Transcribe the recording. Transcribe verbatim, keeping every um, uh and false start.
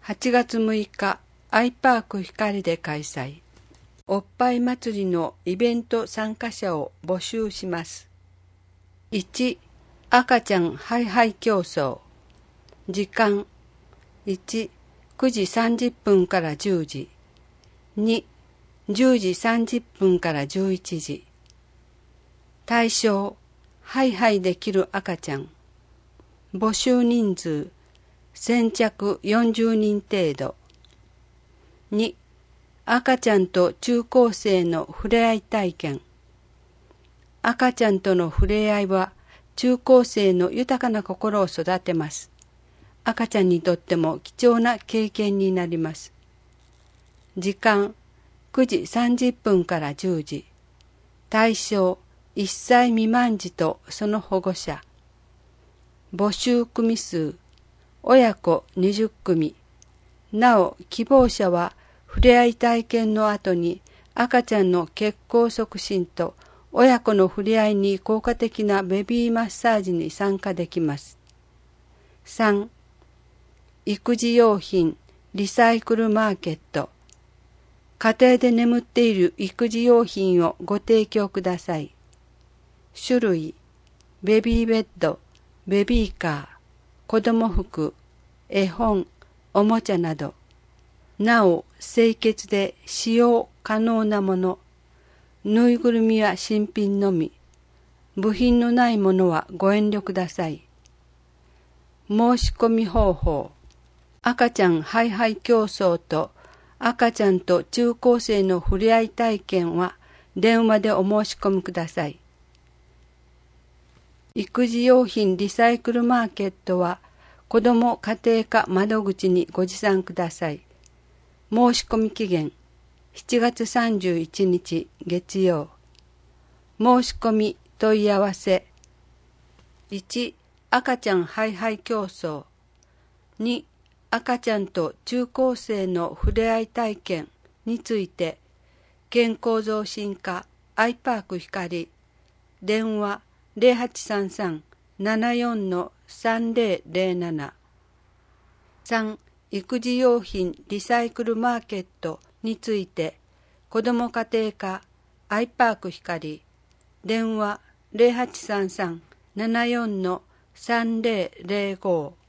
はちがつむいか、アイパーク光で開催。おっぱい祭りのイベント参加者を募集します。いち、赤ちゃんハイハイ競争。時間いち、くじさんじゅっぷんからじゅうじ。に、じゅうじさんじゅっぷんからじゅういちじ。対象、ハイハイできる赤ちゃん。募集人数、先着よんじゅうにん程度。に、赤ちゃんと中高生の触れ合い体験。赤ちゃんとの触れ合いは中高生の豊かな心を育てます。赤ちゃんにとっても貴重な経験になります。時間くじさんじゅっぷんからじゅうじ。対象いっさい未満児とその保護者。募集組数親子にじゅっくみ。なお希望者は触れ合い体験の後に赤ちゃんの血行促進と親子の触れ合いに効果的なベビーマッサージに参加できます。さん、育児用品リサイクルマーケット。家庭で眠っている育児用品をご提供ください。種類、ベビーベッド、ベビーカー、子供服、絵本、おもちゃなど。なお清潔で使用可能なもの。ぬいぐるみは新品のみ。部品のないものはご遠慮ください。申し込み方法。赤ちゃんハイハイ競争と赤ちゃんと中高生の触れ合い体験は電話でお申し込みください。育児用品リサイクルマーケットは子ども家庭科窓口にご持参ください。申し込み期限しちがつさんじゅういちにち月曜。申し込み問い合わせいち、赤ちゃんハイハイ競争。に、赤ちゃんと中高生の触れ合い体験について健康増進課アイパーク光電話ゼロはちさんさん ななよん さんぜろぜろなな。さん、育児用品リサイクルマーケットについて子ども家庭科アイパーク光電話ゼロはちさんさん ななよん さんぜろぜろご。